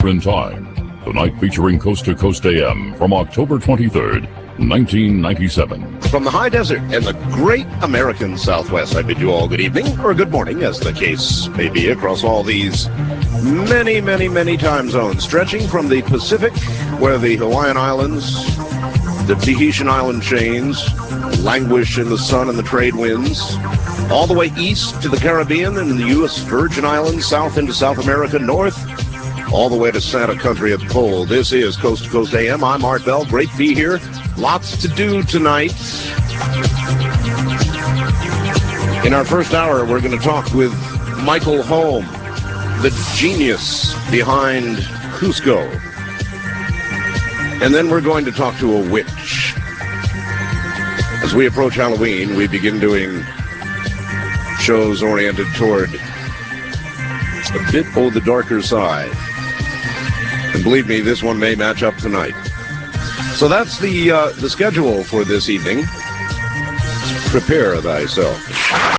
in time. Tonight featuring Coast to Coast AM from October 23rd, 1997. From the high desert and the great American Southwest, I bid you all good evening, or good morning, as the case may be, across all these many, many, many time zones, stretching from the Pacific, where the Hawaiian Islands, the Tahitian island chains languish in the sun and the trade winds, all the way east to the Caribbean and the U.S. Virgin Islands, south into South America, north, all the way to Santa Country at the pole. This is Coast to Coast AM. I'm Art Bell. Great to be here. Lots to do tonight. In our first hour, we're going to talk with Michael Holm, the genius behind Cusco. And then we're going to talk to a witch. As we approach Halloween, we begin doing shows oriented toward a bit on the darker side. And believe me, this one may match up tonight. So that's the schedule for this evening. Prepare thyself.